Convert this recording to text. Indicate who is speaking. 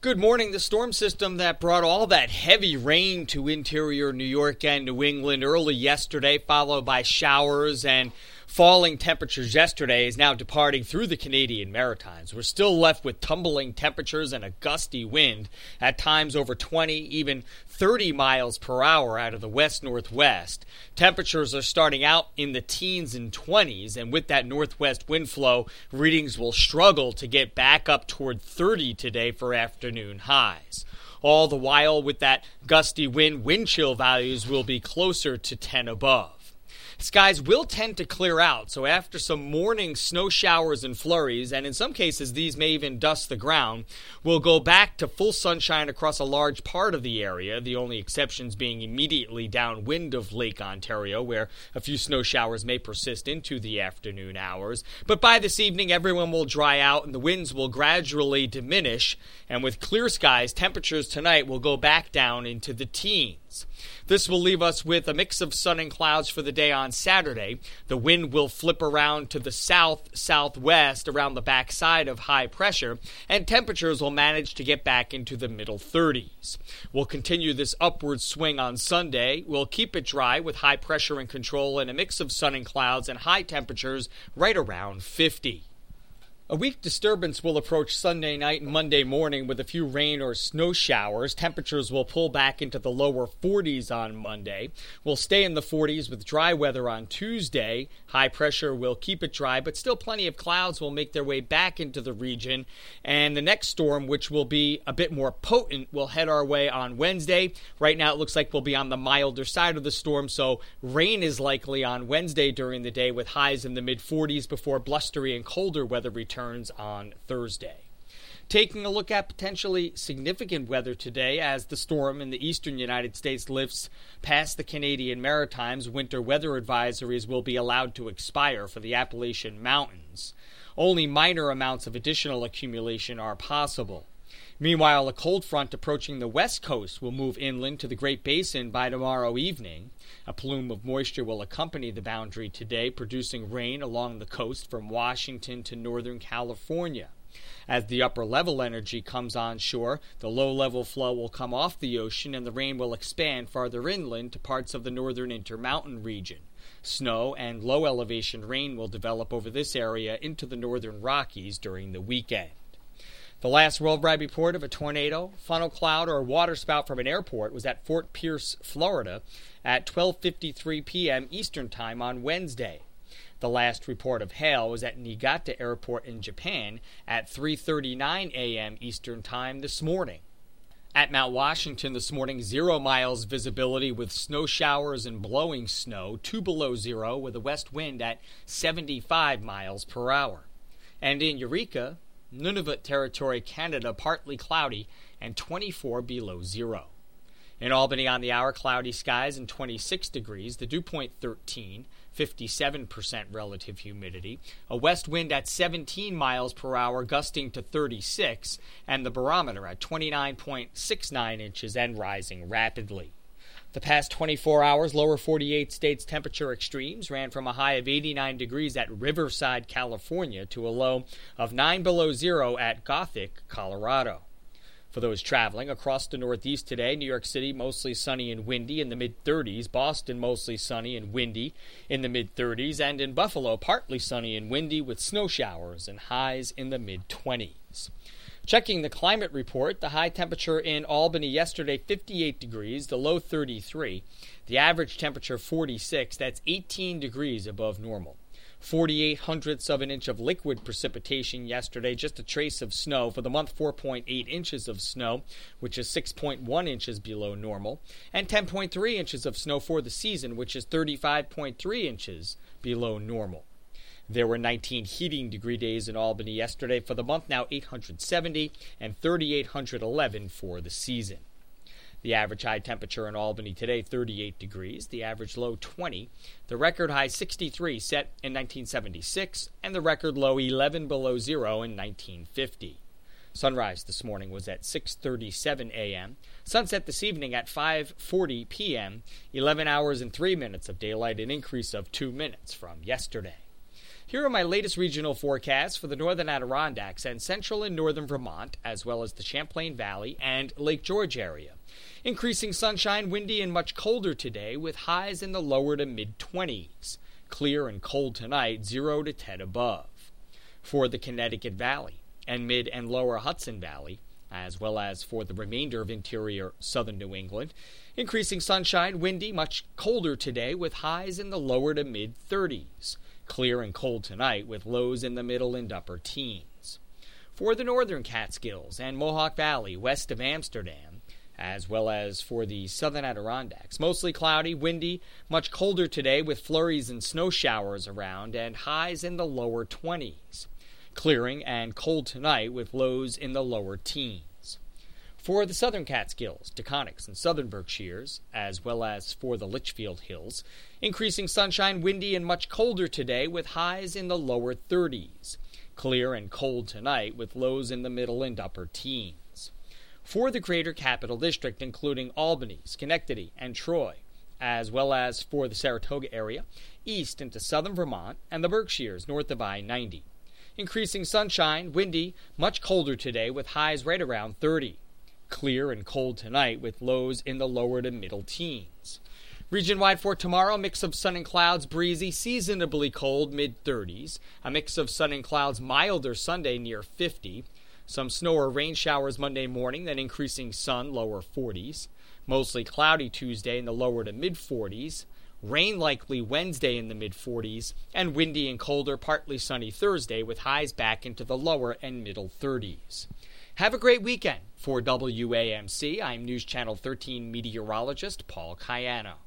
Speaker 1: Good morning. The storm system that brought all that heavy rain to interior New York and New England early yesterday, followed by showers and falling temperatures yesterday, is now departing through the Canadian Maritimes. We're still left with tumbling temperatures and a gusty wind, at times over 20, even 30 miles per hour out of the west-northwest. Temperatures are starting out in the teens and 20s, and with that northwest wind flow, readings will struggle to get back up toward 30 today for afternoon highs. All the while, with that gusty wind chill values will be closer to 10 above. Skies will tend to clear out, so after some morning snow showers and flurries, and in some cases these may even dust the ground, we'll go back to full sunshine across a large part of the area, the only exceptions being immediately downwind of Lake Ontario, where a few snow showers may persist into the afternoon hours. But by this evening, everyone will dry out and the winds will gradually diminish, and with clear skies, temperatures tonight will go back down into the teens. This will leave us with a mix of sun and clouds for the day on Saturday. The wind will flip around to the south-southwest around the backside of high pressure, and temperatures will manage to get back into the middle 30s. We'll continue this upward swing on Sunday. We'll keep it dry with high pressure in control and a mix of sun and clouds and high temperatures right around 50. A weak disturbance will approach Sunday night and Monday morning with a few rain or snow showers. Temperatures will pull back into the lower 40s on Monday. We'll stay in the 40s with dry weather on Tuesday. High pressure will keep it dry, but still plenty of clouds will make their way back into the region. And the next storm, which will be a bit more potent, will head our way on Wednesday. Right now it looks like we'll be on the milder side of the storm, so rain is likely on Wednesday during the day with highs in the mid-40s before blustery and colder weather returns on Thursday. Taking a look at potentially significant weather today as the storm in the eastern United States lifts past the Canadian Maritimes, winter weather advisories will be allowed to expire for the Appalachian Mountains. Only minor amounts of additional accumulation are possible. Meanwhile, a cold front approaching the west coast will move inland to the Great Basin by tomorrow evening. A plume of moisture will accompany the boundary today, producing rain along the coast from Washington to northern California. As the upper-level energy comes onshore, the low-level flow will come off the ocean and the rain will expand farther inland to parts of the northern Intermountain region. Snow and low-elevation rain will develop over this area into the northern Rockies during the weekend. The last worldwide report of a tornado, funnel cloud, or waterspout from an airport was at Fort Pierce, Florida, at 12:53 p.m. Eastern Time on Wednesday. The last report of hail was at Niigata Airport in Japan at 3:39 a.m. Eastern Time this morning. At Mount Washington this morning, 0 miles visibility with snow showers and blowing snow, 2 below zero with a west wind at 75 miles per hour. And in Eureka, Nunavut Territory, Canada, partly cloudy and 24 below zero. In Albany on the hour, cloudy skies and 26 degrees, the dew point 13, 57% relative humidity, a west wind at 17 miles per hour gusting to 36, and the barometer at 29.69 inches and rising rapidly. The past 24 hours, lower 48 states temperature extremes ran from a high of 89 degrees at Riverside, California, to a low of 9 below zero at Gothic, Colorado. For those traveling across the Northeast today, New York City mostly sunny and windy in the mid-30s, Boston mostly sunny and windy in the mid-30s, and in Buffalo partly sunny and windy with snow showers and highs in the mid-20s. Checking the climate report, the high temperature in Albany yesterday, 58 degrees, the low 33. The average temperature, 46. That's 18 degrees above normal. 48 hundredths of an inch of liquid precipitation yesterday, just a trace of snow. For the month, 4.8 inches of snow, which is 6.1 inches below normal, and 10.3 inches of snow for the season, which is 35.3 inches below normal. There were 19 heating degree days in Albany yesterday. For the month, now 870 and 3,811 for the season. The average high temperature in Albany today, 38 degrees. The average low, 20. The record high, 63, set in 1976. And the record low, 11 below zero in 1950. Sunrise this morning was at 6:37 a.m. Sunset this evening at 5:40 p.m. 11 hours and 3 minutes of daylight, an increase of 2 minutes from yesterday. Here are my latest regional forecasts for the northern Adirondacks and central and northern Vermont, as well as the Champlain Valley and Lake George area. Increasing sunshine, windy, and much colder today with highs in the lower to mid-20s. Clear and cold tonight, 0 to 10 above. For the Connecticut Valley and mid and lower Hudson Valley, as well as for the remainder of interior southern New England, increasing sunshine, windy, much colder today with highs in the lower to mid-30s. Clear and cold tonight with lows in the middle and upper teens. For the northern Catskills and Mohawk Valley west of Amsterdam, as well as for the southern Adirondacks, mostly cloudy, windy, much colder today with flurries and snow showers around and highs in the lower 20s. Clearing and cold tonight with lows in the lower teens. For the southern Catskills, Taconics, and southern Berkshires, as well as for the Litchfield Hills, increasing sunshine, windy, and much colder today with highs in the lower 30s. Clear and cold tonight with lows in the middle and upper teens. For the Greater Capital District, including Albany, Schenectady, and Troy, as well as for the Saratoga area, east into southern Vermont, and the Berkshires north of I-90. Increasing sunshine, windy, much colder today with highs right around 30. Clear and cold tonight with lows in the lower to middle teens. Region-wide for tomorrow, mix of sun and clouds, breezy, seasonably cold, mid-30s. A mix of sun and clouds, milder Sunday near 50. Some snow or rain showers Monday morning, then increasing sun, lower 40s. Mostly cloudy Tuesday in the lower to mid-40s. Rain likely Wednesday in the mid-40s. And windy and colder, partly sunny Thursday with highs back into the lower and middle 30s. Have a great weekend. For WAMC, I'm News Channel 13 meteorologist Paul Cayano.